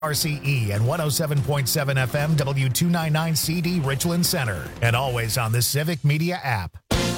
RCE and 107.7 FM W299CD Richland Center, and always on the Civic Media app.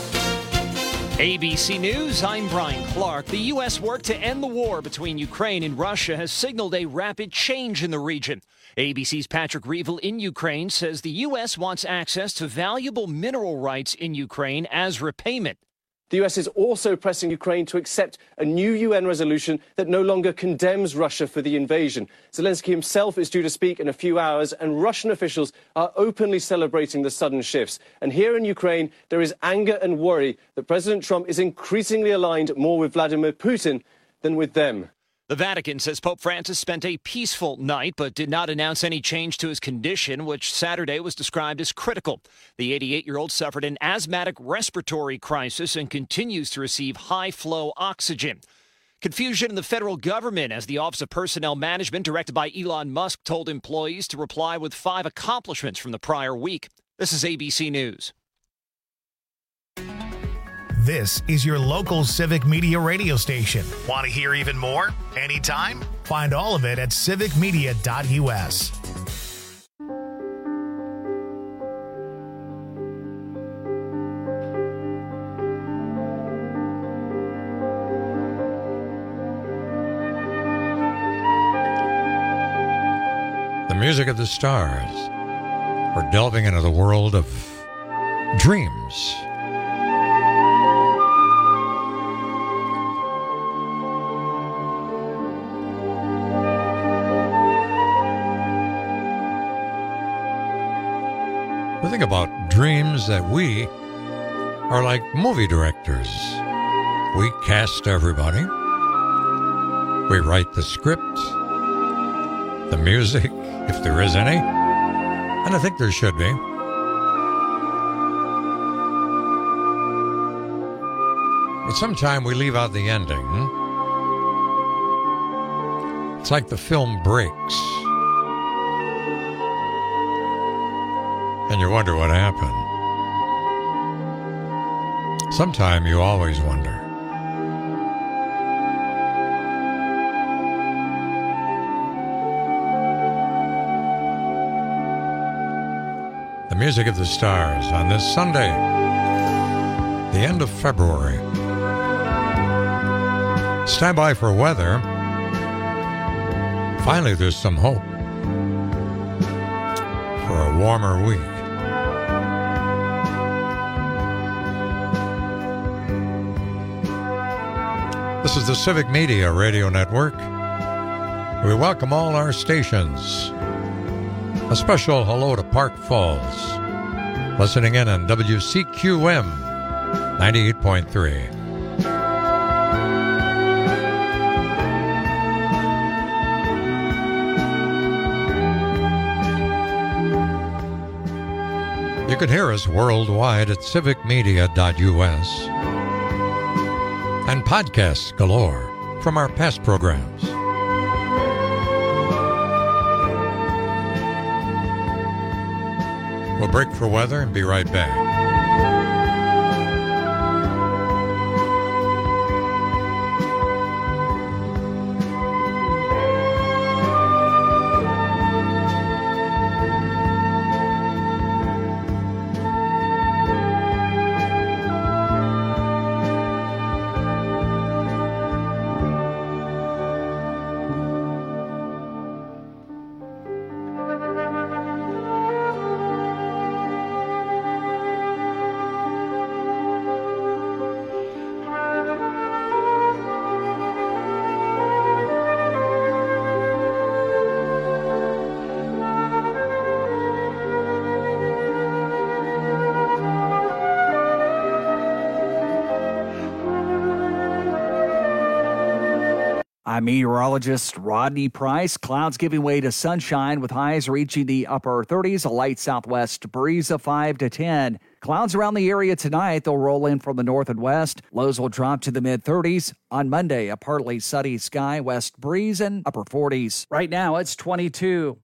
ABC News, I'm Brian Clark. The U.S. work to end the war between Ukraine and Russia has signaled a rapid change in the region. ABC's Patrick Reevell in Ukraine says the U.S. wants access to valuable mineral rights in Ukraine as repayment. The US is also pressing Ukraine to accept a new UN resolution that no longer condemns Russia for the invasion. Zelensky himself is due to speak in a few hours, and Russian officials are openly celebrating the sudden shifts. And here in Ukraine, there is anger and worry that President Trump is increasingly aligned more with Vladimir Putin than with them. The Vatican says Pope Francis spent a peaceful night but did not announce any change to his condition, which Saturday was described as critical. The 88-year-old suffered an asthmatic respiratory crisis and continues to receive high-flow oxygen. Confusion in the federal government as the Office of Personnel Management, directed by Elon Musk, told employees to reply with 5 accomplishments from the prior week. This is ABC News. This is your local Civic Media radio station. Want to hear even more? Anytime? Find all of it at civicmedia.us. The music of the stars. We're delving into the world of dreams. We think about dreams that we are like movie directors. We cast everybody. We write the script, the music, if there is any, and I think there should be. But sometimes we leave out the ending. It's like the film breaks. And you wonder what happened. Sometime you always wonder. The music of the stars on this Sunday, the end of February. Stand by for weather. Finally, there's some hope for a warmer week. This is the Civic Media Radio Network. We welcome all our stations. A special hello to Park Falls, listening in on WCQM 98.3. You can hear us worldwide at civicmedia.us. And podcasts galore from our past programs. We'll break for weather and be right back. I'm meteorologist Rodney Price. Clouds giving way to sunshine with highs reaching the upper 30s, a light southwest breeze of 5 to 10. Clouds around the area tonight. They'll roll in from the north and west. Lows will drop to the mid-30s. On Monday, a partly sunny sky, west breeze, and upper 40s. Right now, it's 22.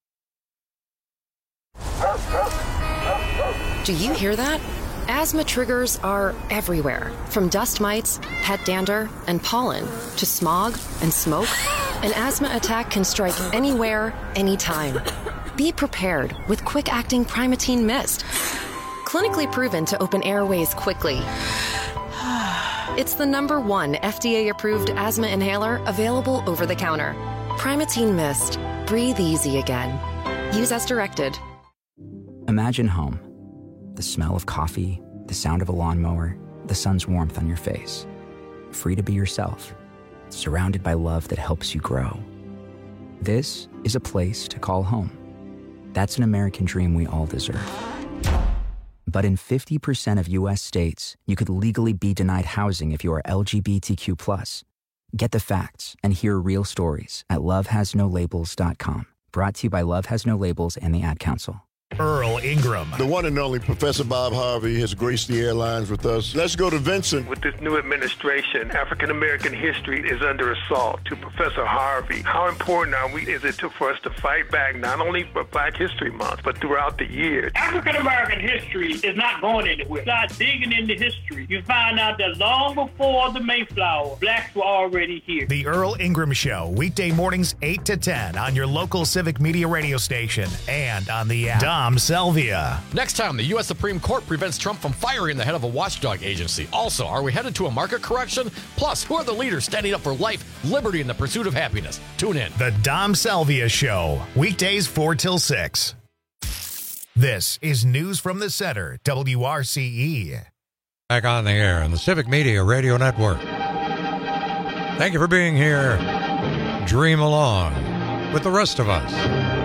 Do you hear that? Asthma triggers are everywhere, from dust mites, pet dander, and pollen, to smog and smoke. An asthma attack can strike anywhere, anytime. Be prepared with quick-acting Primatene Mist. Clinically proven to open airways quickly. It's the #1 FDA-approved asthma inhaler available over the counter. Primatene Mist. Breathe easy again. Use as directed. Imagine home. The smell of coffee, the sound of a lawnmower, the sun's warmth on your face. Free to be yourself. Surrounded by love that helps you grow. This is a place to call home. That's an American dream we all deserve. But in 50% of U.S. states, you could legally be denied housing if you are LGBTQ+. Get the facts and hear real stories at lovehasnolabels.com. Brought to you by Love Has No Labels and the Ad Council. Earl Ingram. The one and only Professor Bob Harvey has graced the airlines with us. Let's go to Vincent. With this new administration, African-American history is under assault. To Professor Harvey, how important is it for us to fight back, not only for Black History Month, but throughout the year? African-American history is not going anywhere. Start digging into history. You find out that long before the Mayflower, blacks were already here. The Earl Ingram Show, weekday mornings 8 to 10 on your local Civic Media radio station and on the app. Dom Salvia. Next time, the U.S. Supreme Court prevents Trump from firing the head of a watchdog agency. Also, are we headed to a market correction? Plus, who are the leaders standing up for life, liberty, and the pursuit of happiness? Tune in. The Dom Salvia Show, weekdays 4 till 6. This is News from the Center, WRCE. Back on the air on the Civic Media Radio Network. Thank you for being here. Dream along with the rest of us.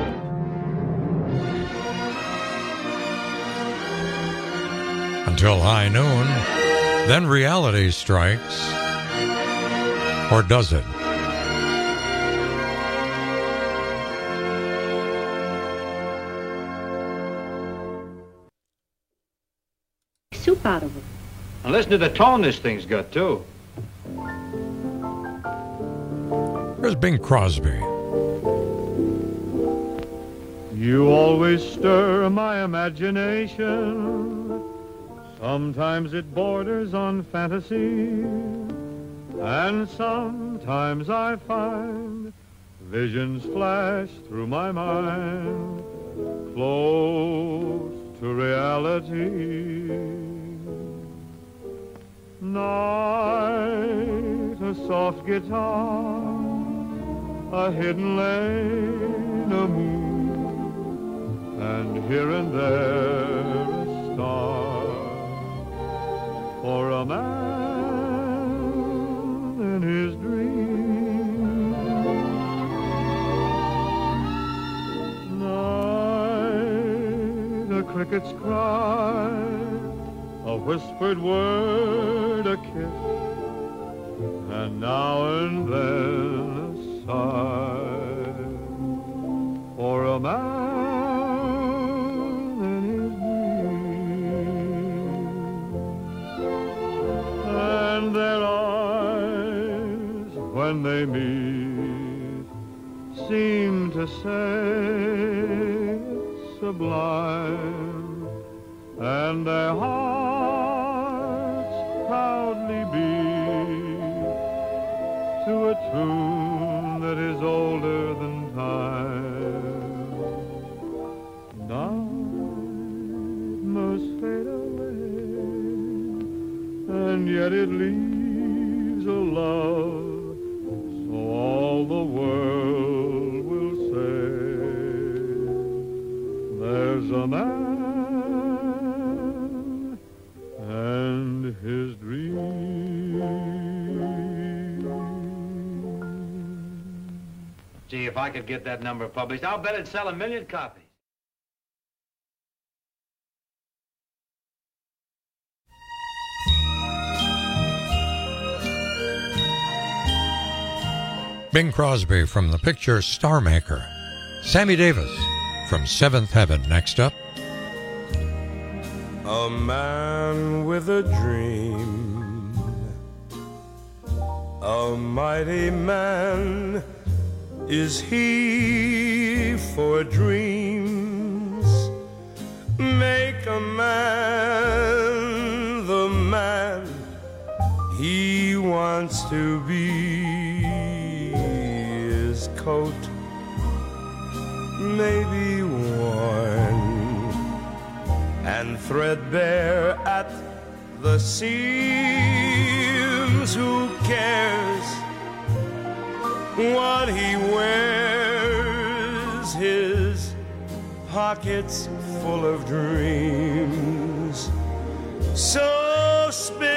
Until high noon, then reality strikes. Or does it? Soup out of it. And listen to the tone this thing's got, too. Here's Bing Crosby. You always stir my imagination. Sometimes it borders on fantasy, and sometimes I find visions flash through my mind, close to reality. Night, a soft guitar, a hidden lane, a moon, and here and there a star. For a man in his dream. Night, a cricket's cry, a whispered word, a kiss, and now and then a sigh. For a man in his and their eyes, when they meet, seem to say it's sublime, and their hearts proudly beat to a tune that is older than time. Night must fade away, and yet it leaves a love, so all the world will say, there's a man and his dream. Gee, if I could get that number published, I'll bet it'd sell 1 million copies. Bing Crosby from the picture Star Maker. Sammy Davis from Seventh Heaven next up. A man with a dream, a mighty man is he, for dreams make a man the man he wants to be. coat may be worn and threadbare at the seams. Who cares what he wears? His pockets full of dreams. So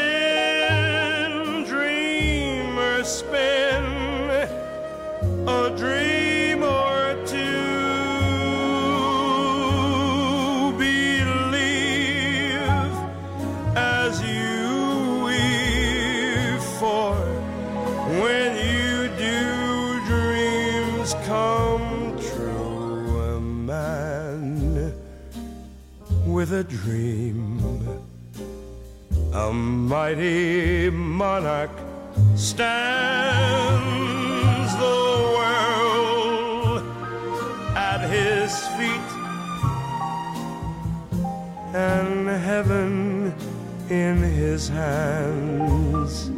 spin, dreamer, spin a dream or two. Believe as you weave, for when you do, dreams come true. A man with a dream, a mighty monarch, stands the world at his feet, and heaven in his hands.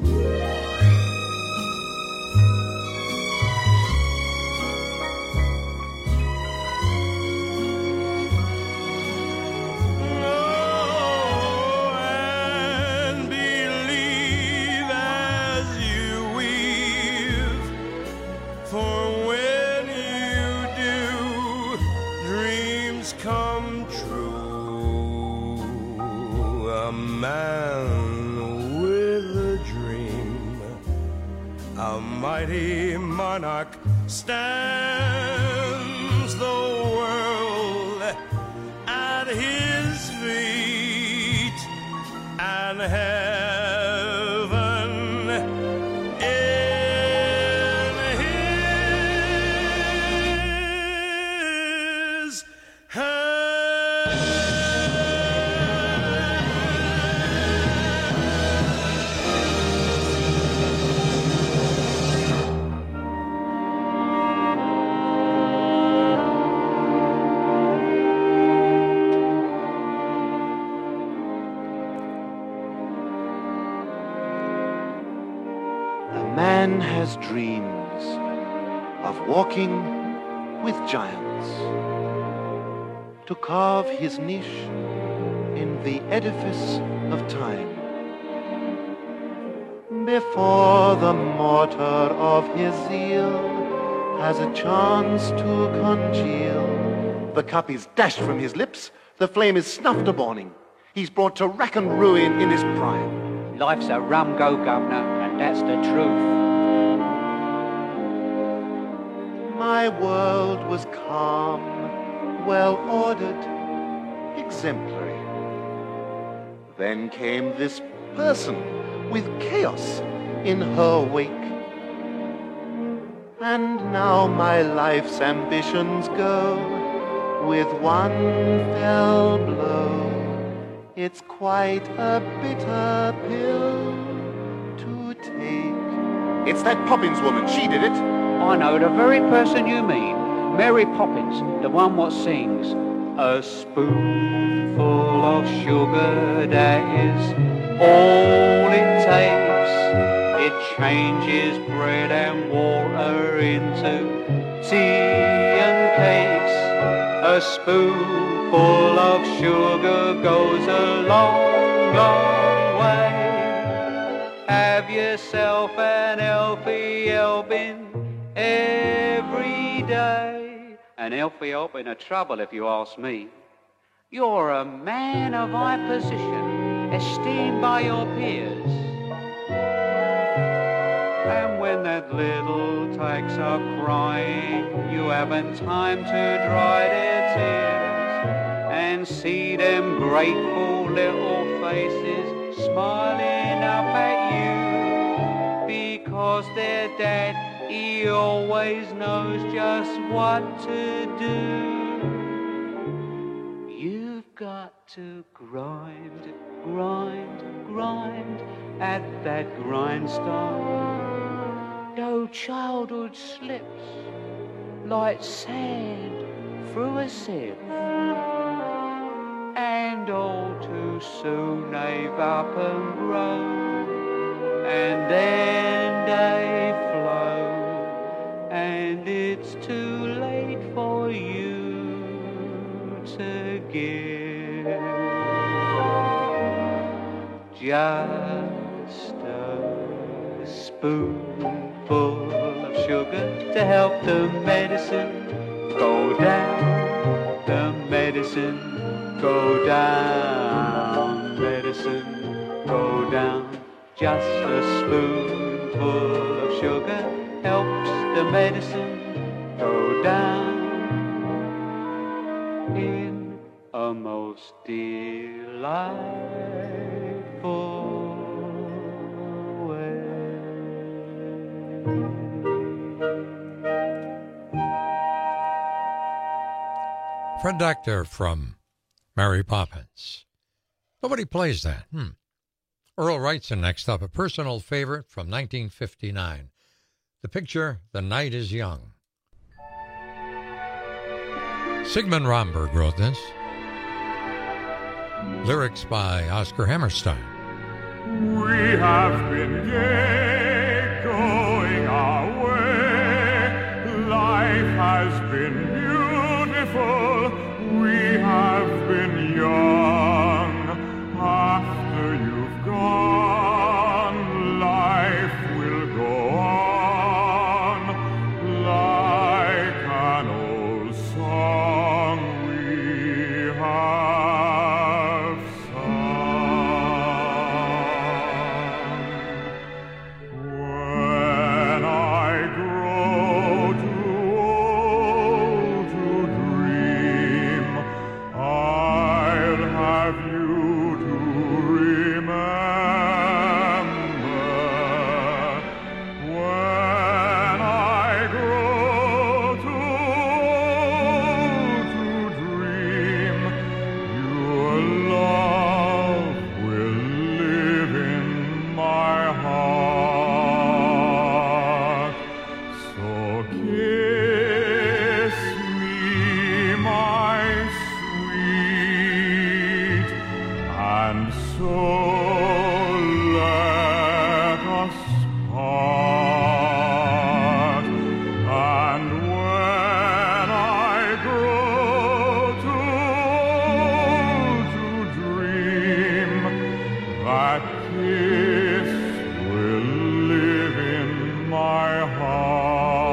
Mighty monarch stands the world at his feet, and heaven in his hands. Man has dreams of walking with giants, to carve his niche in the edifice of time. Before the mortar of his zeal has a chance to congeal, the cup is dashed from his lips, the flame is snuffed a morning. He's brought to rack and ruin in his prime. Life's a rum go, governor, and that's the truth. My world was calm, well-ordered, exemplary. Then came this person with chaos in her wake. And now my life's ambitions go with one fell blow. It's quite a bitter pill to take. It's that Poppins woman, she did it. I know the very person you mean. Mary Poppins, the one what sings. A spoonful of sugar, that is all it takes. It changes bread and water into tea and cakes. A spoonful of sugar goes a long, long way. Have yourself an Elfie Elbin every day. An Elfie Elbin a trouble, if you ask me. You're a man of high position, esteemed by your peers. And when that little takes are crying, you haven't time to dry their tears and see them grateful little faces smiling up at you, because their dad, he always knows just what to do. You've got to grind, grind, grind at that grindstone. Though childhood slips like sand through a sieve, and all too soon they've up and grown, and then they flow, and it's give. Just a spoonful of sugar to help the medicine go down. The medicine go down. Medicine go down. Just a spoonful of sugar helps the medicine go down in a most delightful way. Fred Astaire from Mary Poppins. Nobody plays that. Earl Wrightson next up, a personal favorite from 1959. The picture, The Night is Young. Sigmund Romberg wrote this. Lyrics by Oscar Hammerstein. We have been gay, going our way. Life has been beautiful. We have been young. After you've gone, life will go on like an old song we have sung. When I grow too old to dream, I'll have you to remember. When I grow too old to dream, your love will live in my heart. So kiss me, my sweet, and so let us part. And when I grow too old to dream, that kiss will live in my heart.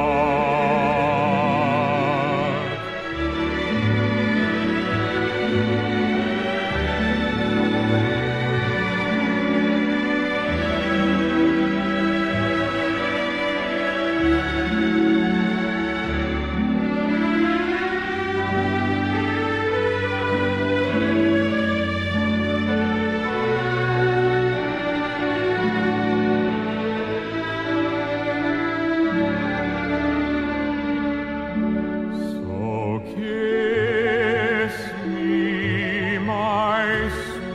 So kiss me, my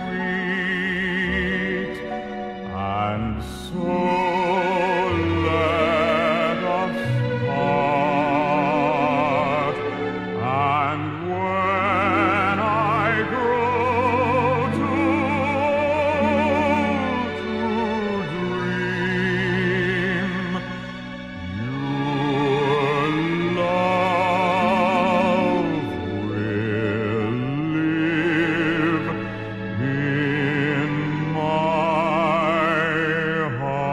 sweet, and so let us part. And when I grow too old to dream, your love will live in my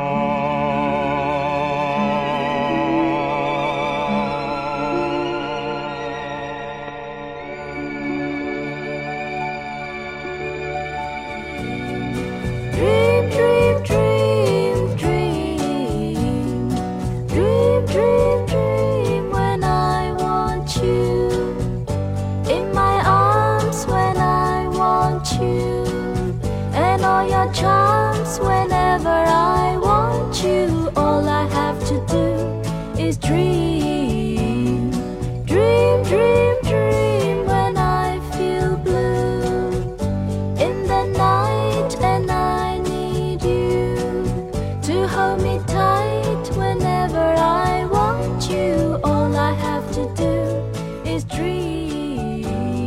Dream, dream, dream, dream. Dream, dream, dream when I want you. In my arms when I want you. And all your charms whenever I want you. All I have to do is dream. Dream, dream, dream when I feel blue. In the night and I need you to hold me tight whenever I want you. All I have to do is dream.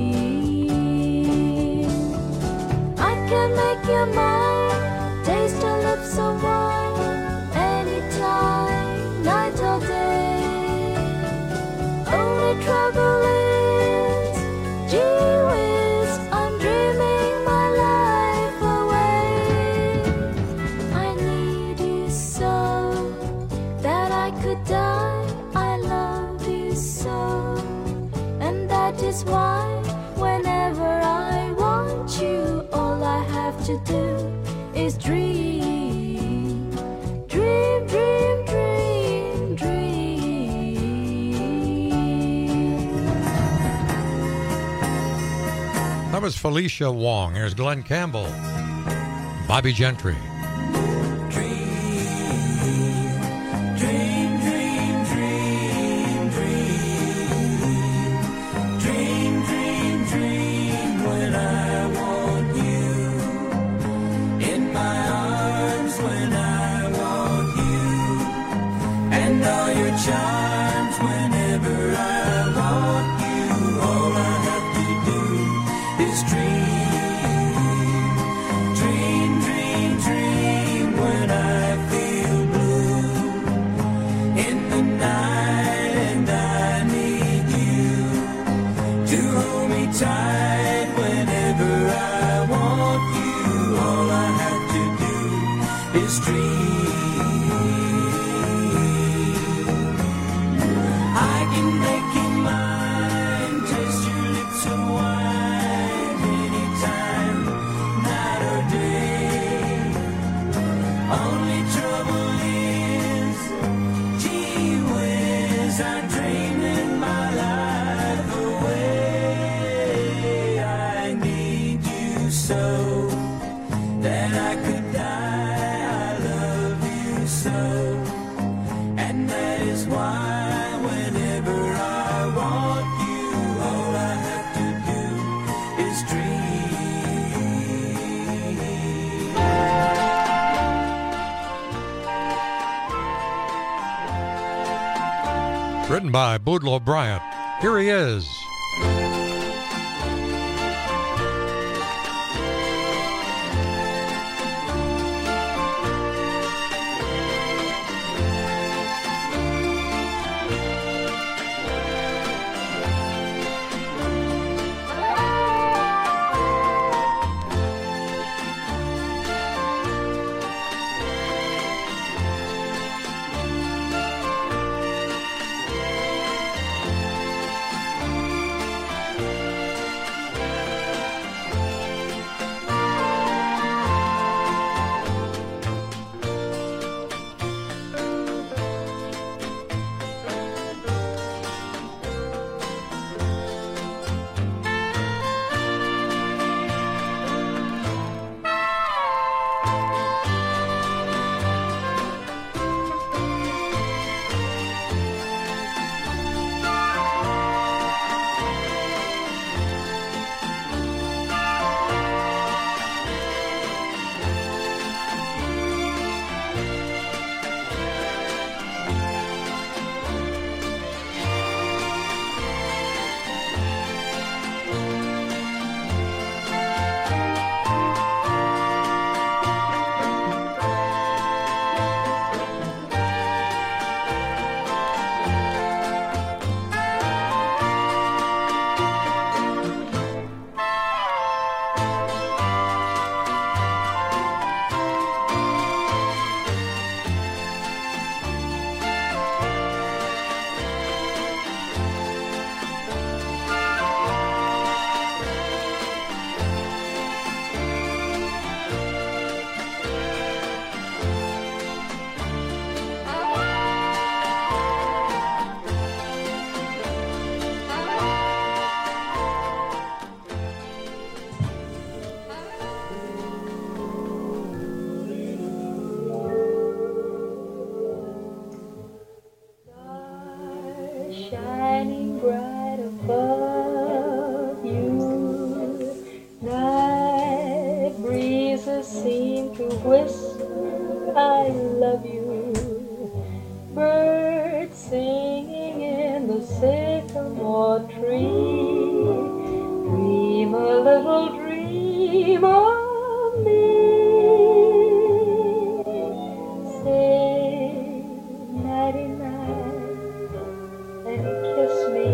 I can make you mine, taste your lips of wine, anytime, night or day. Only trouble is, gee whiz, That is why whenever I want you, all I have to do is dream. Dream, dream, dream, dream. That was Felicia Wong. Here's Glenn Campbell, Bobby Gentry. Charms whenever I want you. All I have to do is dream, dream, dream, dream. When I feel blue in the night and I need you to hold me tight whenever I want you. All I have to do is dream. Written by Boudleaux Bryant. Here he is. Shining bright above you, night breezes seem to whisper, I love you. Birds singing in the sycamore tree, dream a little dream of me. Say nighty-night and kiss me.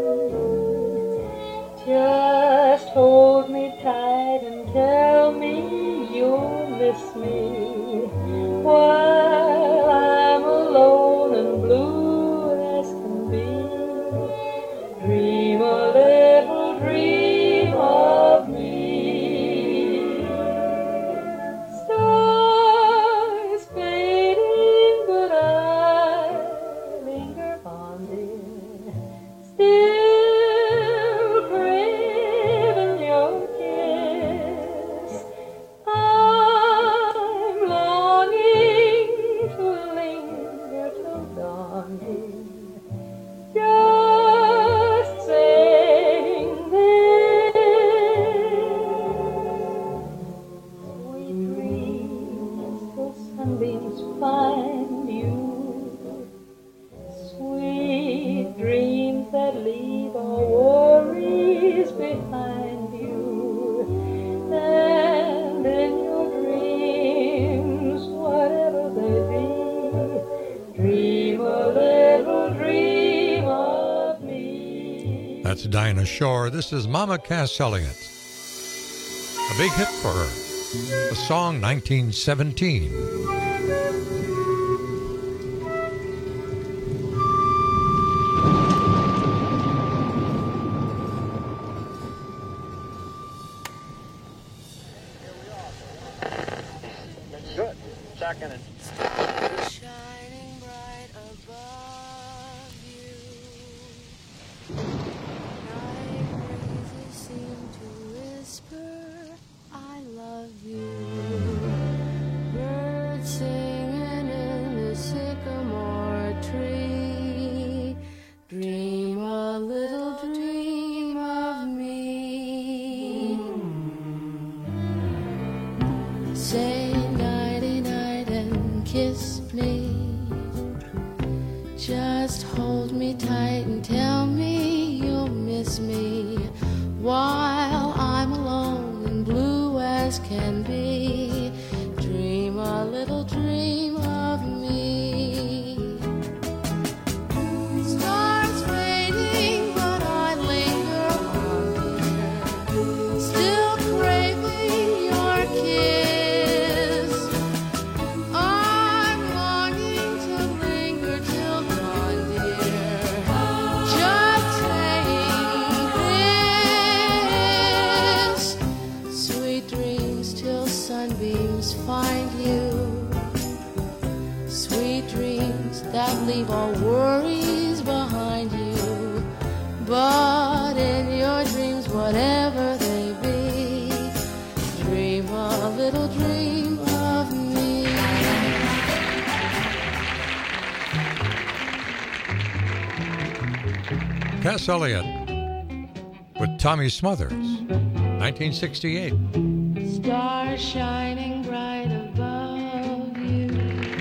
Just hold me tight and tell me you'll miss me while I'm alone and blue as can be. Dream a little to Dinah Shore. This is Mama Cass Elliot. A big hit for her. The song 1917. Good. Second and Shining bright above you. Night breezes seem to whisper, I love you. Birds singing in the sycamore tree. Dream a little dream of me. Say nighty night and kiss me. Just hold me tight and tell me you'll miss me while I'm alone and blue as can be. Dream a little dream of me. Stars fading, but I linger on here, still craving your kiss. I'm longing to linger till dawn, dear. Just saying this. Sweet dreams till sunbeams find you. Sweet dreams that leave all worries behind you. But in your dreams, whatever they be, dream a little dream of me. Cass Elliot with Tommy Smothers, 1968. Stars shining bright above you.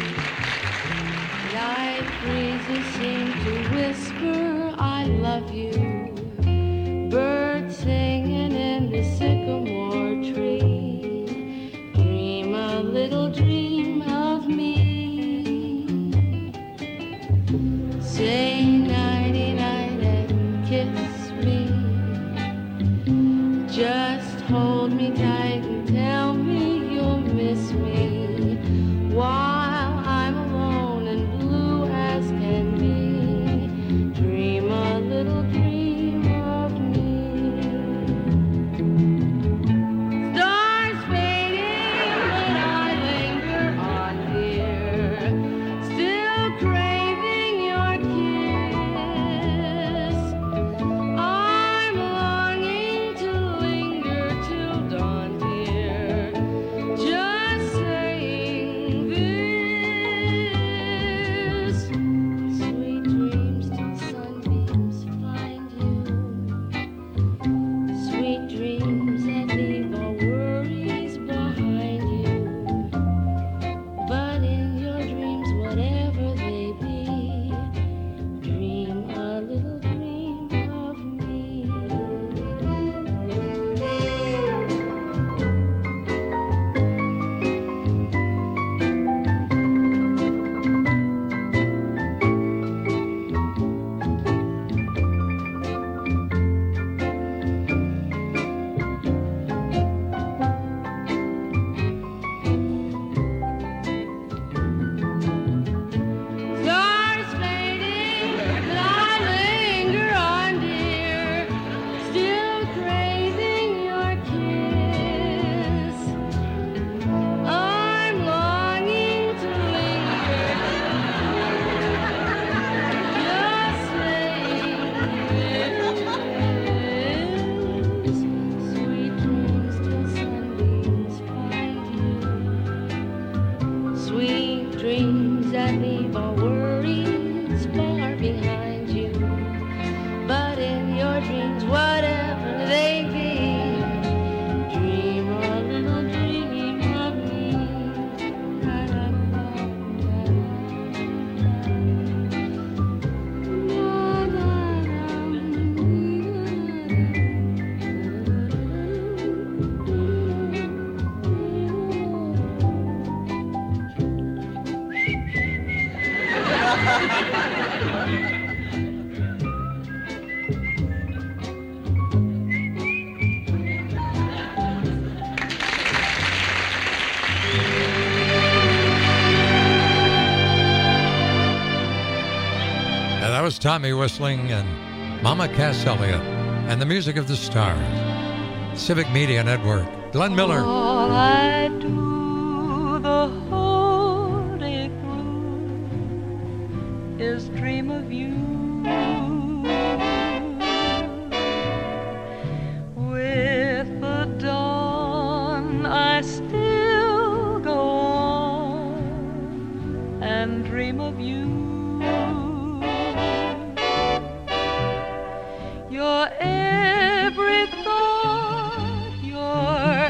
Night breezes seem to whisper, I love you. Birds singing in the sycamore tree. Dream a little dream of me. Say nighty night and kiss me. Just hold me tight and tell me you'll miss me while I'm alone and blue as can be. Dream a little dream of me. Stars fading, but I linger on here, still craving your kiss. I'm longing to linger till dawn, dear. Just say was Tommy Whistling and Mama Cass Elliot and the music of the stars. Civic Media Network. Glenn Miller. All I do the whole day through is dream of you. With the dawn I still go on and dream of you. Your every thought, your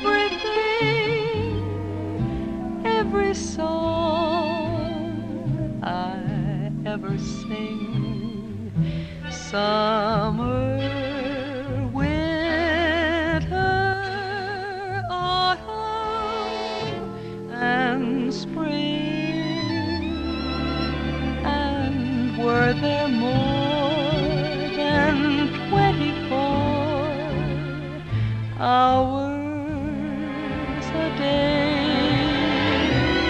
everything, every song I ever sing, summer, winter, autumn, and spring, and were there more than 24 hours a day,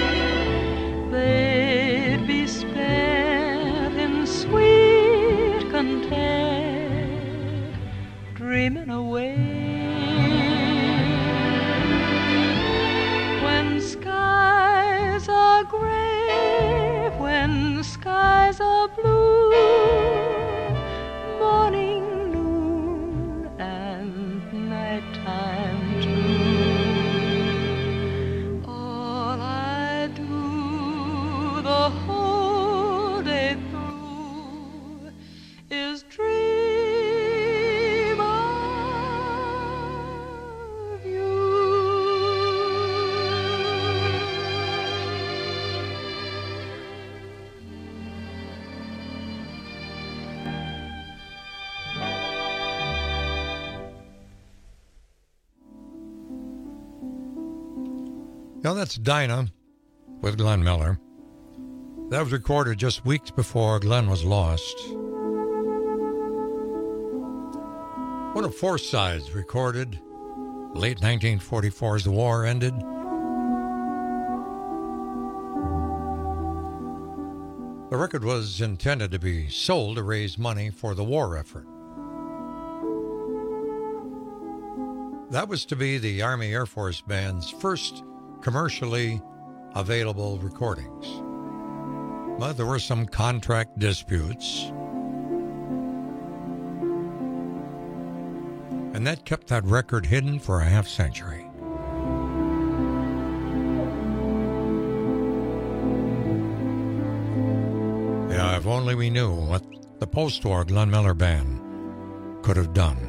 they'd be spent in sweet content, dreaming away. When skies are gray, when skies are blue, morning, noon, and nighttime too. All I do the whole day through is dream of you. Now that's Dinah with Glenn Miller. That was recorded just weeks before Glenn was lost. One of four sides recorded late 1944 as the war ended. The record was intended to be sold to raise money for the war effort. That was to be the Army Air Force Band's first commercially available recordings. But there were some contract disputes, and that kept that record hidden for a half century. Yeah, if only we knew what the post-war Glenn Miller Band could have done.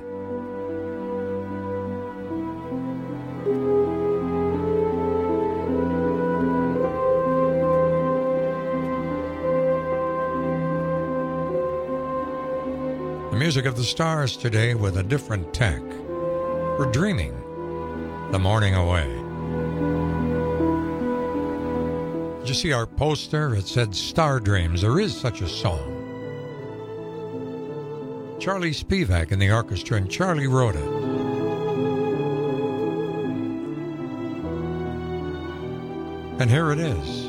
The music of the stars today with a different tack. We're dreaming the morning away. Did you see our poster? It said Star Dreams. There is such a song. Charlie Spivak in the orchestra, and Charlie wrote it. And here it is.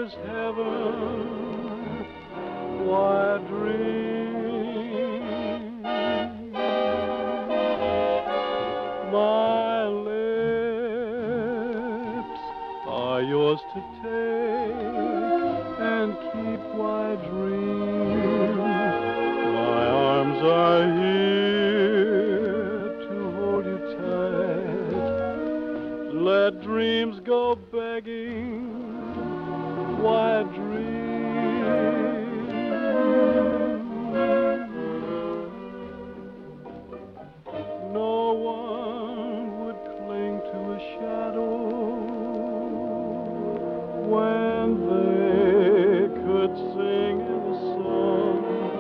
is heaven. Why dream? My lips are yours to take and keep. Why dream? My arms are here to hold you tight. Let dreams go begging. Why dream? No one would cling to a shadow when they could sing in the sun.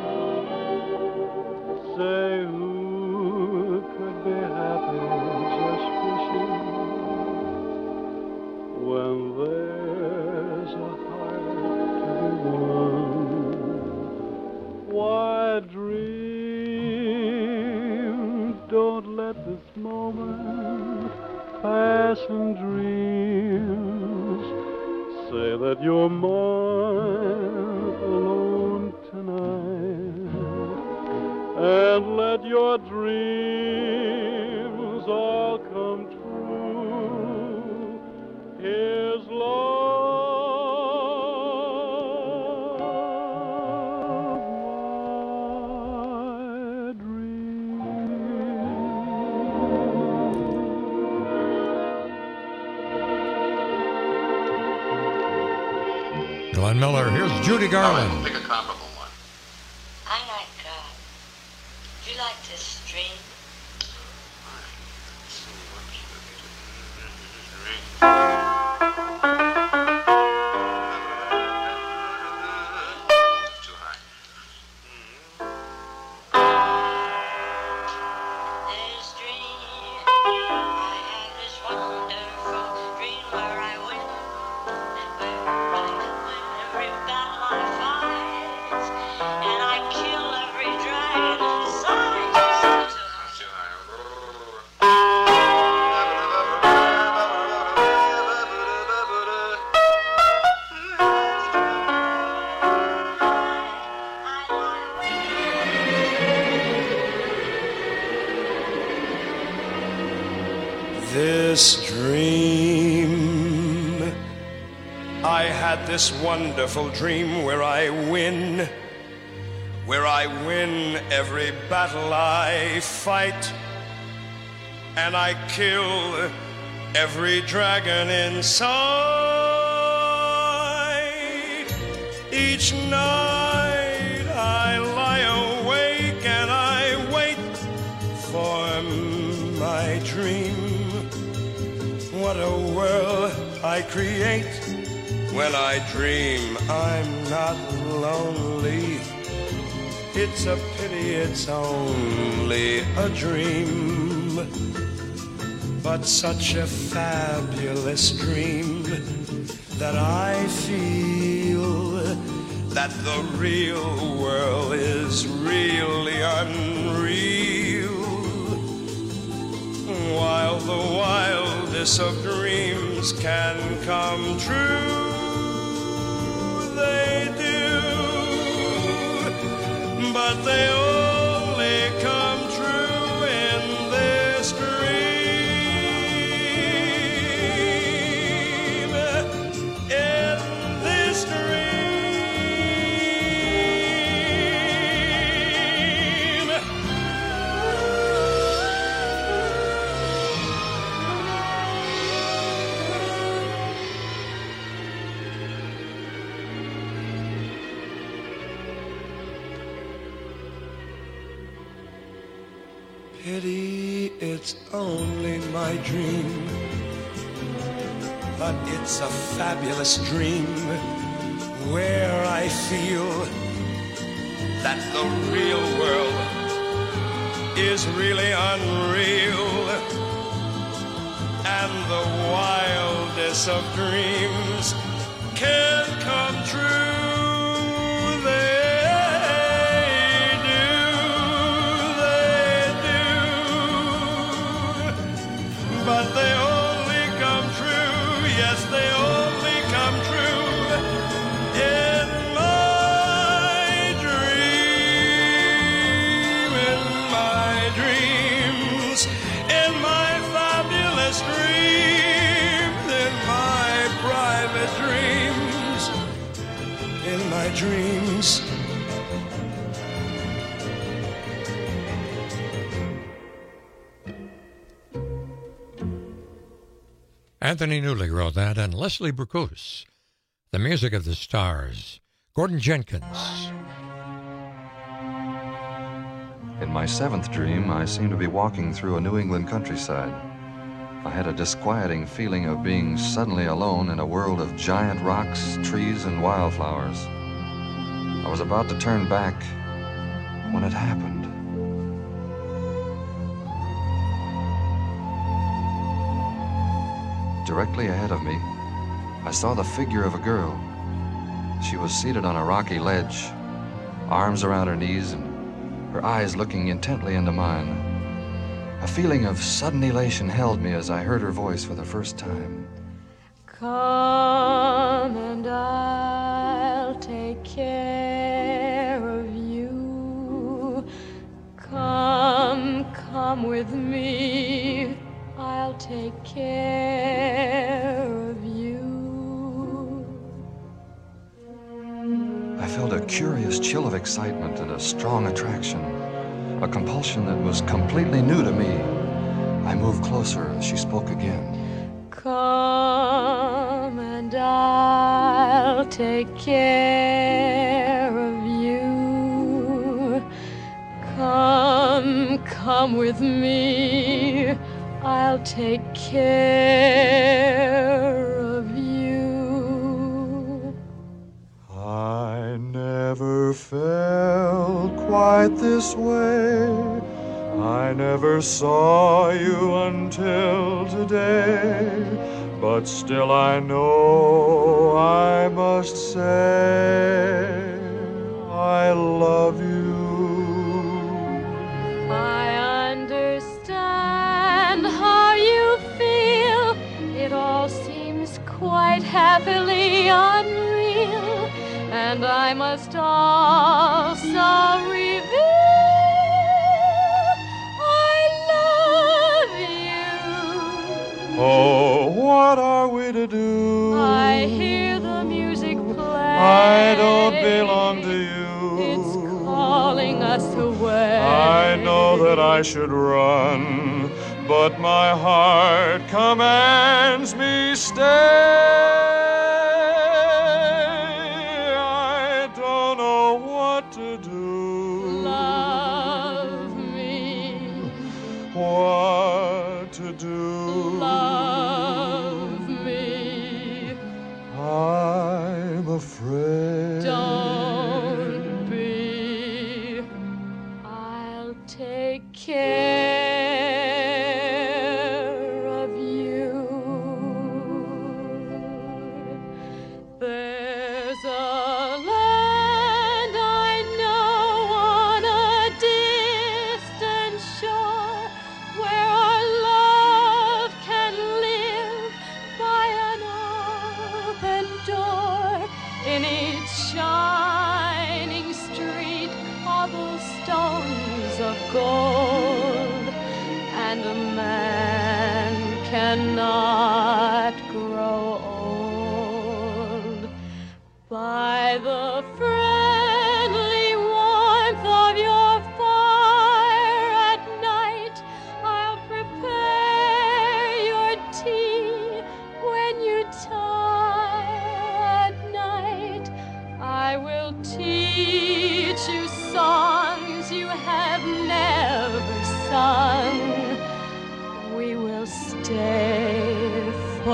Say who could be happy just wishing when there's a heart to be won. Why dream? Don't let this moment pass in dreams. Say that you're mine alone tonight, and let your dreams all come true. Here's Glenn Miller. Here's Judy Garland. Pick a comparable one. I like, do you like this string? Too high. This dream, I had this wonderful dream where I win, every battle I fight, and I kill every dragon inside. Too high. This dream, I had this wonderful dream where I win every battle I fight, and I kill every dragon in sight. Each night I lie awake and I wait for my dream. What a world I create when I dream I'm not lonely. It's a pity it's only a dream, but such a fabulous dream that I feel that the real world is really unreal. While the wildest of dreams can come true, they do, but they only come true in this dream, in this dream. Pity it's only my dream, but it's a fabulous dream where I feel that the real world is really unreal, and the wildest of dreams can come true. But they only come true, yes, they only come true Anthony Newley wrote that, and Leslie Bracus. The Music of the Stars. Gordon Jenkins. In my seventh dream, I seemed to be walking through a New England countryside. I had a disquieting feeling of being suddenly alone in a world of giant rocks, trees, and wildflowers. I was about to turn back when it happened. Directly ahead of me, I saw the figure of a girl. She was seated on a rocky ledge, arms around her knees and her eyes looking intently into mine. A feeling of sudden elation held me as I heard her voice for the first time. Come and I'll take care of you. Come with me. I'll take care of you. I felt a curious chill of excitement and a strong attraction, a compulsion that was completely new to me. I moved closer as she spoke again. Come and I'll take care of you. Come with me. I'll take care of you. I never felt quite this way. I never saw you until today. But still I know I must say I love you. I understand how you feel. It all seems quite happily unreal. And I must also reveal I love you. Oh, what are we to do? I hear the music play. I don't belong to you. It's calling us away. I know that I should run, but my heart commands me stay. I don't know what to do. Love me. What to do. Love me. I'm afraid. Don't be. I'll take care of you. There's a land I know on a distant shore where our love can live by an open door. In each shining street, cobblestones of gold, and a man cannot grow old. By the friendly warmth of your fire at night, I'll prepare your tea when you tire at night. I will teach you songs you have never sung. We will stay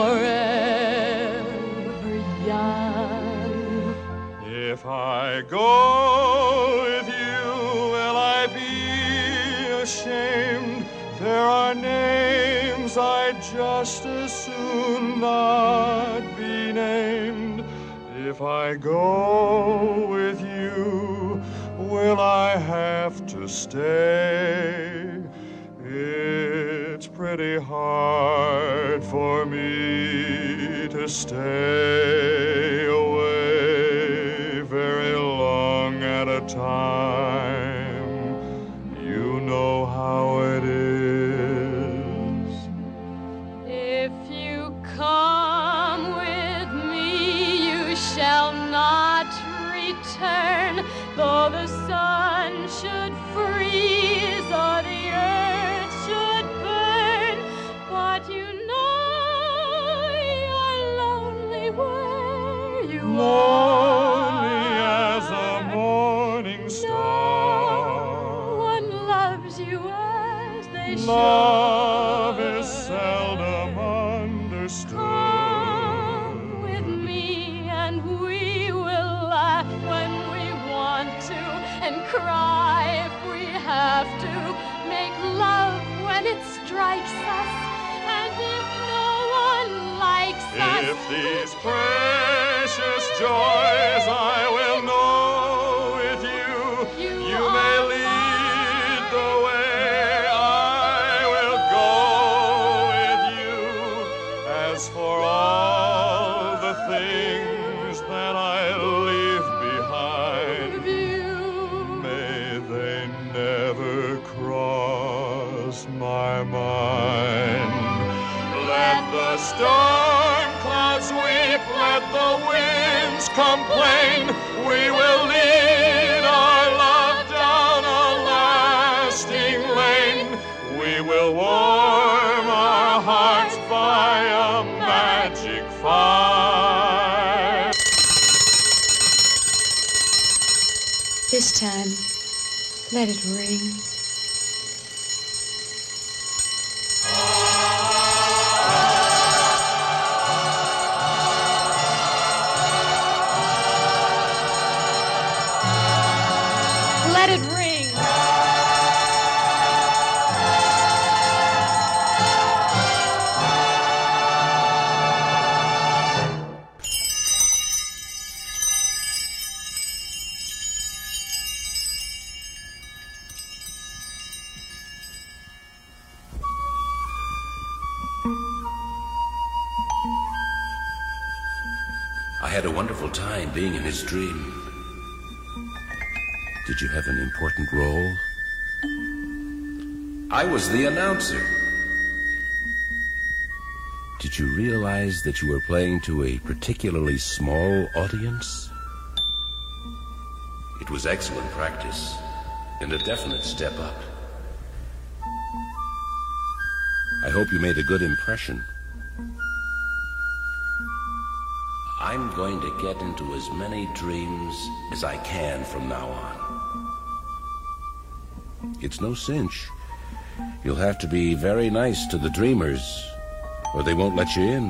forever young. If I go with you, will I be ashamed? There are names I'd just as soon not be named. If I go with you, will I have to stay? It's pretty hard for me to stay away very long at a time. You know how it is. If you come with me, you shall not return, though the sun should freeze or the earth should burn. But you know lonely as a morning star. No one loves you as they should. Love is seldom understood. Come with me and we will laugh when we want to and cry if we have to. Make love when it strikes us, and if no one likes us. If these precious joys I will know with you, you may lead the way, I will go with you. As for all the things that I leave behind, may they never cross my mind. Let the storm clouds weep, let the winds complain. We will lead our love down a lasting lane. We will warm our hearts by a magic fire. This time, let it ring. Let it ring. I had a wonderful time being in his dream. Did you have an important role? I was the announcer. Did you realize that you were playing to a particularly small audience? It was excellent practice and a definite step up. I hope you made a good impression. I'm going to get into as many dreams as I can from now on. It's no cinch. You'll have to be very nice to the dreamers, or they won't let you in.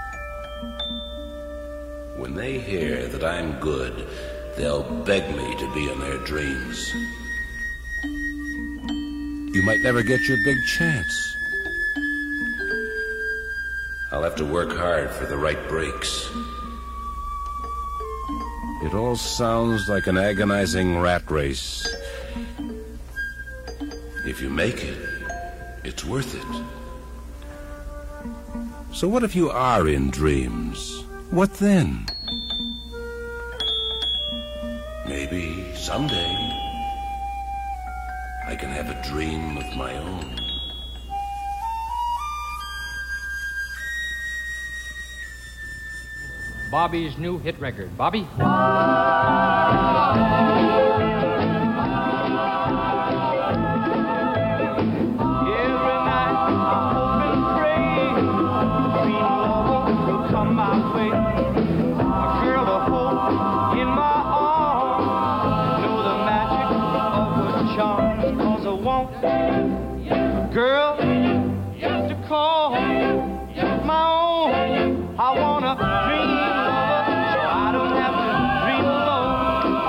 When they hear that I'm good, they'll beg me to be in their dreams. You might never get your big chance. I'll have to work hard for the right breaks. It all sounds like an agonizing rat race. If you make it, it's worth it. So what if you are in dreams? What then? Maybe someday I can have a dream of my own. Bobby's new hit record. Bobby? Girl, just to call my own. I wanna dream lover, so I don't have to dream alone.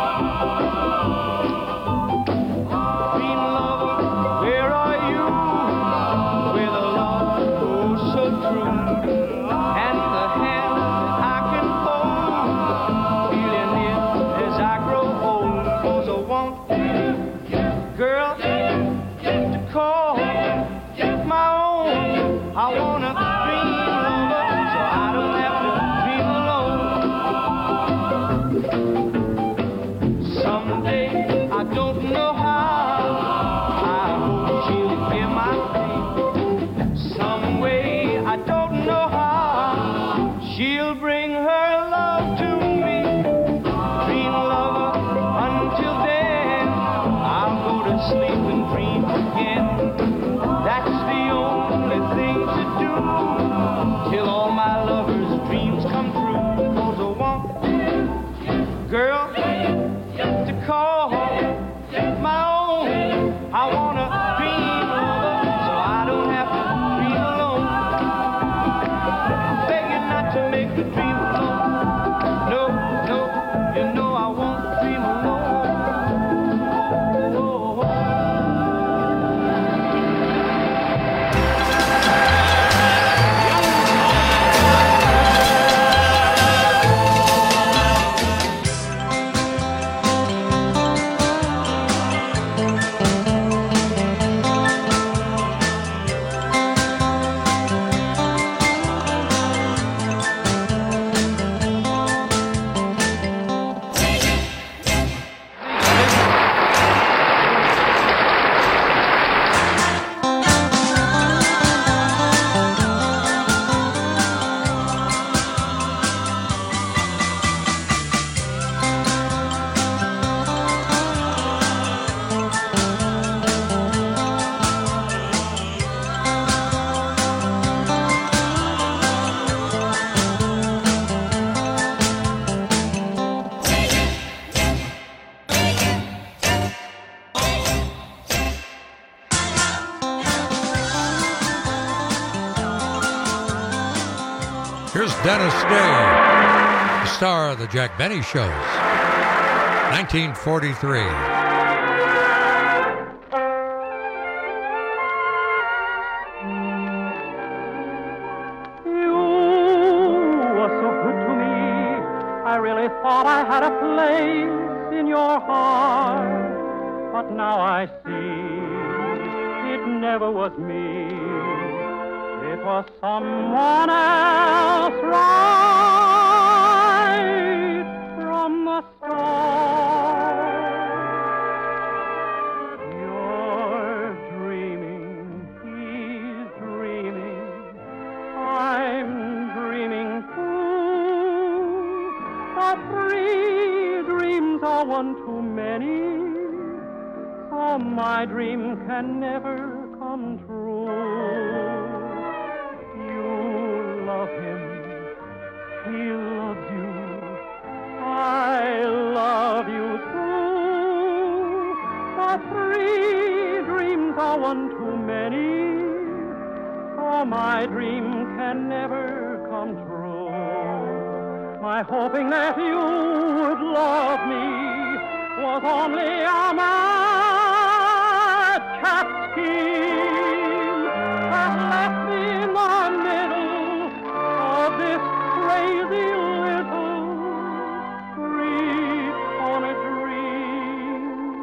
Dream lover, where are you? Where the love goes so true, and the hand that I can hold, feeling it as I grow old. 'Cause I want, girl, just to call my own. I wanna dream lover, so I don't have to dream alone. Someday, I don't know how, I hope she'll hear my plea. Some way, I don't know how, she'll bring her love to me. Dream lover, until then, I'll go to sleep and dream again. That's the only thing to do, till all my lovers' dreams come true. 'Cause I want, Here's Dennis Day, the star of the Jack Benny shows. 1943. Thought I had a place in your heart, but now I see it never was me. It was someone else right from the start. You're dreaming, he's dreaming, I'm dreaming too. But 3 dreams are one too many, so my dream can never come true. You love him, he loves you, I love you too. But 3 dreams are one too many, so my dream can never come true. My hoping that you would love me was only a madcap scheme that left me in the middle of this crazy little street on a dream.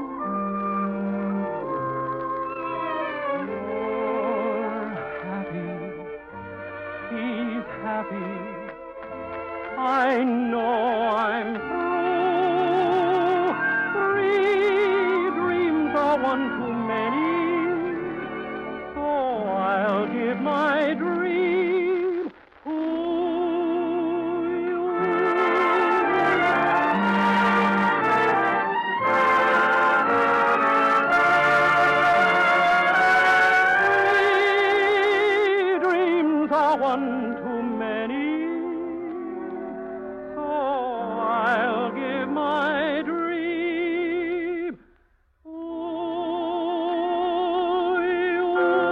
You're happy, he's happy, I know I'm through. 3 dreams are one too many, so I'll give my dream to you. 3 dreams are one too many, I'll give my dream to you.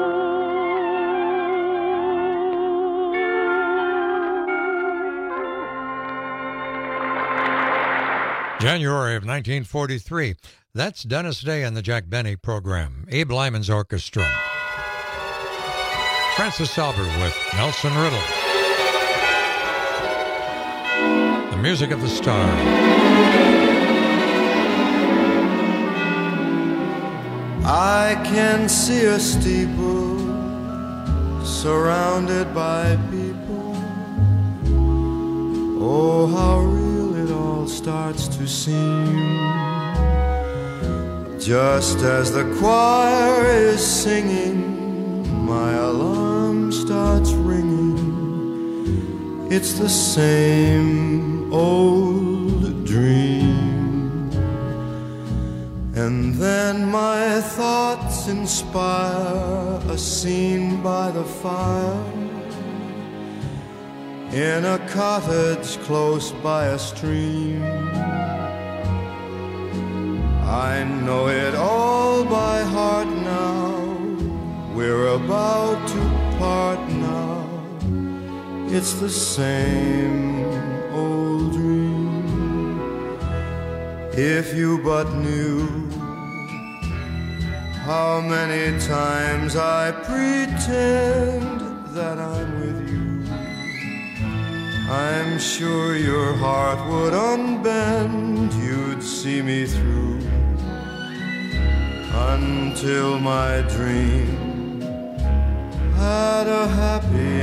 January of 1943. That's Dennis Day and the Jack Benny program. Abe Lyman's orchestra. Francis Sauber with Nelson Riddle. The music of the star. I can see a steeple surrounded by people. Oh, how real it all starts to seem. Just as the choir is singing, my alarm starts ringing. It's the same old dream. And then my thoughts inspire a scene by the fire, in a cottage close by a stream. I know it all by heart now. We're about to part now. It's the same old dream. If you but knew how many times I pretend that I'm with you, I'm sure your heart would unbend. You'd see me through until my dream had a happy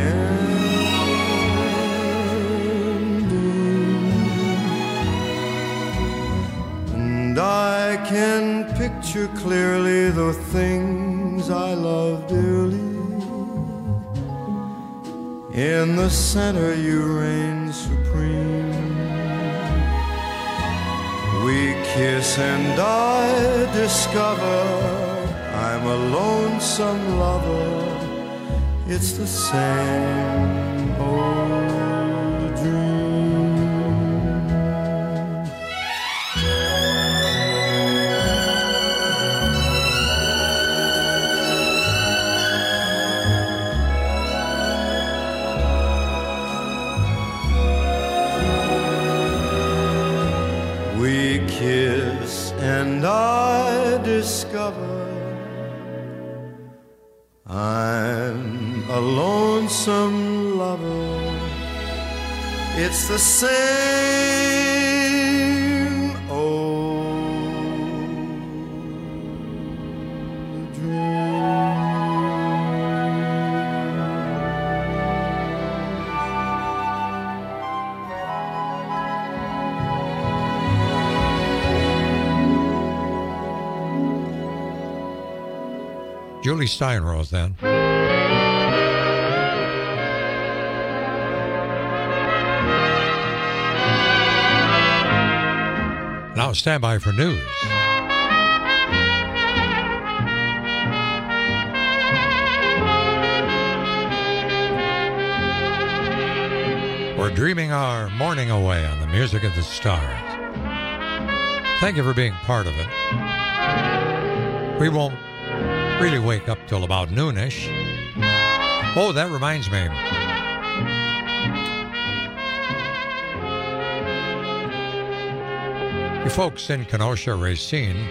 ending. And I can picture clearly the things I love dearly. In the center you reign supreme. We kiss and I discover I'm a lonesome lover. It's the same old dream. discover I'm a lonesome lover. It's the same old dream. Julie Steinrose then. Now stand by for news. We're dreaming our morning away on the music of the stars. Thank you for being part of it. We won't really wake up till about noonish. Oh, that reminds me. You folks in Kenosha, Racine,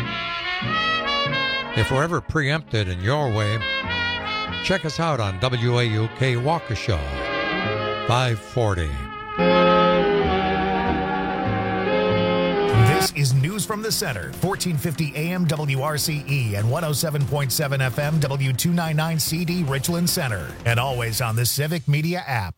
if we're ever preempted in your way, check us out on WAUK Waukesha, 540. This is News from the Center, 1450 AM WRCE and 107.7 FM W299CD Richland Center, and always on the Civic Media app.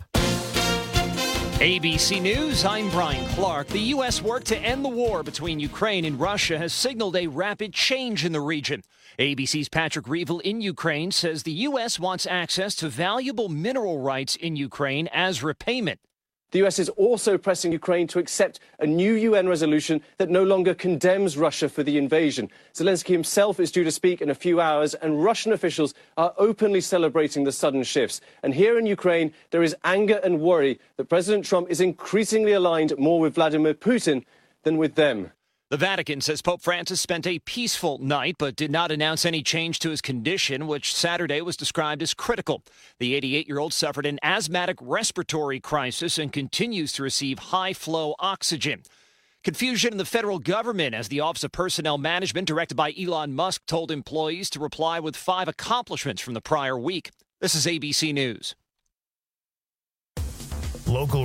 ABC News, I'm Brian Clark. The U.S. work to end the war between Ukraine and Russia has signaled a rapid change in the region. ABC's Patrick Reevell in Ukraine says the U.S. wants access to valuable mineral rights in Ukraine as repayment. The US is also pressing Ukraine to accept a new UN resolution that no longer condemns Russia for the invasion. Zelensky himself is due to speak in a few hours, and Russian officials are openly celebrating the sudden shifts. And here in Ukraine, there is anger and worry that President Trump is increasingly aligned more with Vladimir Putin than with them. The Vatican says Pope Francis spent a peaceful night but did not announce any change to his condition, which Saturday was described as critical. The 88-year-old suffered an asthmatic respiratory crisis and continues to receive high-flow oxygen. Confusion in the federal government as the Office of Personnel Management, directed by Elon Musk, told employees to reply with 5 accomplishments from the prior week. This is ABC News. Local